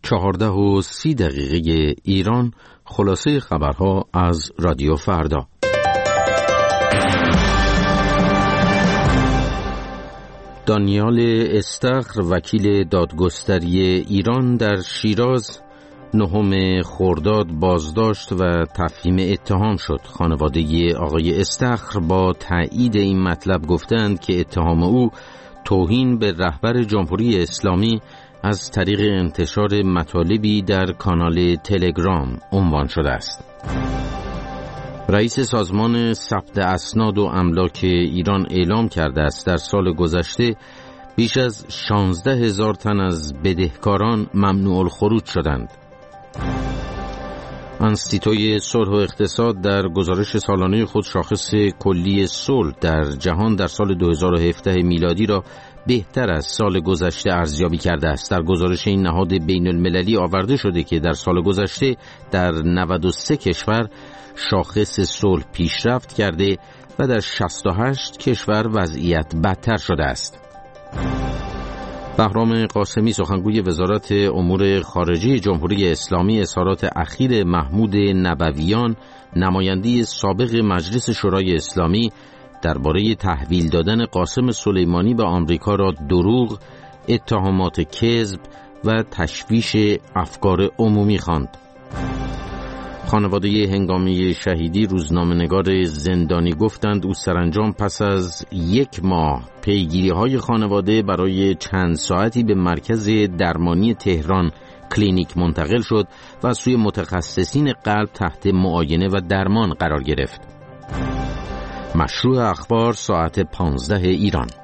14:30 ایران. خلاصه خبرها از رادیو فردا. دانیال استخر وکیل دادگستری ایران در شیراز 9 خرداد بازداشت و تفهیم اتهام شد. خانواده آقای استخر با تایید این مطلب گفتند که اتهام او توهین به رهبر جمهوری اسلامی از طریق انتشار مطالبی در کانال تلگرام عنوان شده است. رئیس سازمان ثبت اسناد و املاک ایران اعلام کرده است در سال گذشته بیش از 16,000 تن از بدهکاران ممنوع الخروج شدند. انستیتوی صلح و اقتصاد در گزارش سالانه خود شاخص کلی صلح در جهان در سال 2017 میلادی را بهتر از سال گذشته ارزیابی کرده است. در گزارش این نهاد بین المللی آورده شده که در سال گذشته در 93 کشور شاخص صلح پیشرفت کرده و در 68 کشور وضعیت بدتر شده است. بهرام قاسمی سخنگوی وزارت امور خارجه جمهوری اسلامی اظهارات اخیر محمود نبویان نماینده سابق مجلس شورای اسلامی درباره تحویل دادن قاسم سلیمانی به آمریکا را دروغ، اتهامات کذب و تشویش افکار عمومی خواند. خانواده هنگامی شهیدی روزنامه‌نگار زندانی گفتند او سرانجام پس از 1 ماه پیگیری‌های خانواده برای چند ساعتی به مرکز درمانی تهران کلینیک منتقل شد و از سوی متخصصین قلب تحت معاینه و درمان قرار گرفت. مشروع اخبار ساعت 15 ایران.